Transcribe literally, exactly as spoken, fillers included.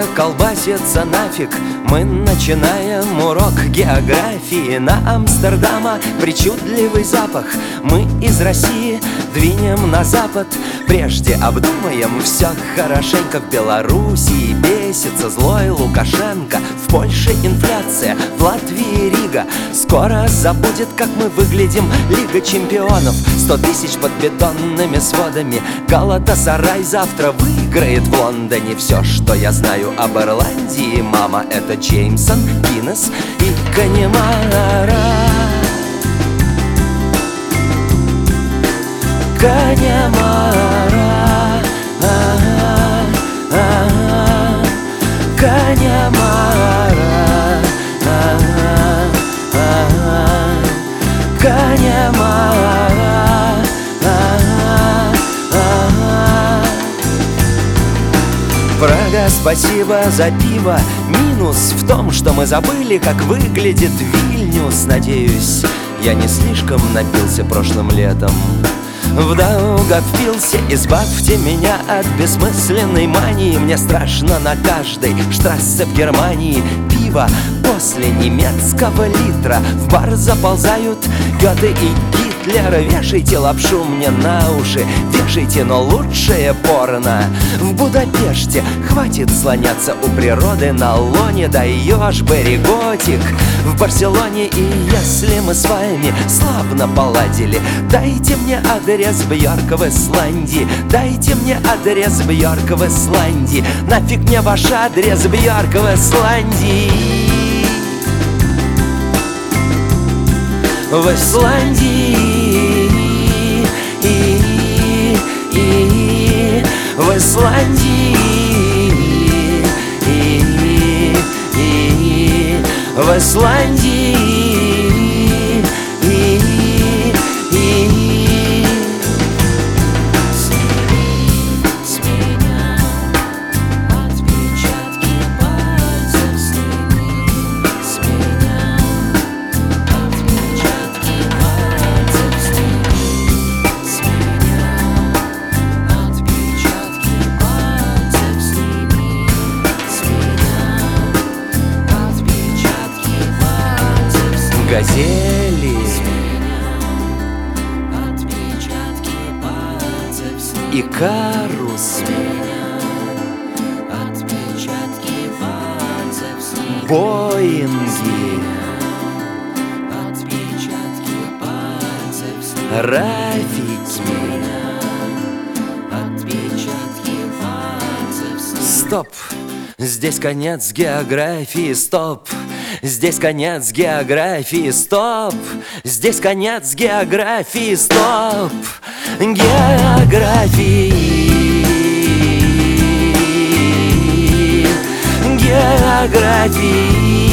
колбасится нафиг. Мы начинаем урок географии. На Амстердама причудливый запах. Мы из России двинем на запад. Прежде обдумаем все хорошенько. В Белоруссии бесится злой Лукашенко. В Польше инфляция, в Латвии Рига. Скоро забудет, как мы выглядим. Лига чемпионов, сто тысяч под бетонными сводами. Галатасарай завтра выиграет в Лондоне. Все, что я знаю об Ирландии, мама, это Джеймсон, Гиннес и Канемара. Канемара, ага, ага, Канемара, ага, ага, Канемара, ага, ага. Прага, спасибо за пиво. Минус в том, что мы забыли, как выглядит Вильнюс. Надеюсь, я не слишком напился прошлым летом. Вдруг впился, избавьте меня от бессмысленной мании. Мне страшно на каждой штрассе в Германии. Пиво после немецкого литра. В бар заползают Гёте и Гитлер. Вешайте лапшу мне на уши, вешайте, но лучшее порно в Будапеште. Хватит слоняться у природы на лоне. Даешь береготик в Барселоне. И если мы с вами славно поладили, дайте мне адрес Бьорка в Исландии. Дайте мне адрес Бьорка в Исландии. Нафиг мне ваш адрес Бьорка в Исландии. В Исландии, и, и, в Исландии, и, и, в Исландии, и, и. Газели и Карус, Боинги, Рафики. Стоп! Здесь конец географии, стоп! Здесь конец географии, стоп! Здесь конец географии, стоп! Географии, географии.